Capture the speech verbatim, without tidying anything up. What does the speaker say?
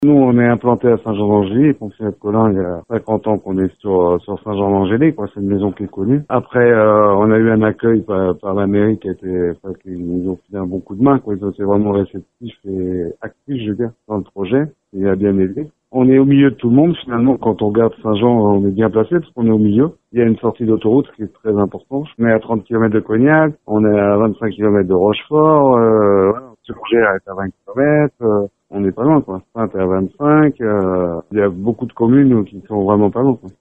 Nous, on est implanté à Saint-Jean-d'Angély, Fonctionnaire de Colin, il y a cinquante ans qu'on est sur, sur Saint-Jean-d'Angély, quoi. C'est une maison qui est connue. Après, euh, on a eu un accueil par, par la mairie qui a été, enfin, qui nous ont filé un bon coup de main, quoi. Ils ont été vraiment réceptifs et actifs, je veux dire, dans le projet. Il a bien aidé. On est au milieu de tout le monde, finalement. Quand on regarde Saint-Jean, on est bien placé parce qu'on est au milieu. Il y a une sortie d'autoroute qui est très importante. On est à trente kilomètres de Cognac, on est à vingt-cinq kilomètres de Rochefort, euh, voilà. Surgère est à vingt kilomètres, euh, on n'est pas loin, quoi. Sainte est à vingt-cinq, euh, il y a beaucoup de communes qui sont vraiment pas loin, quoi.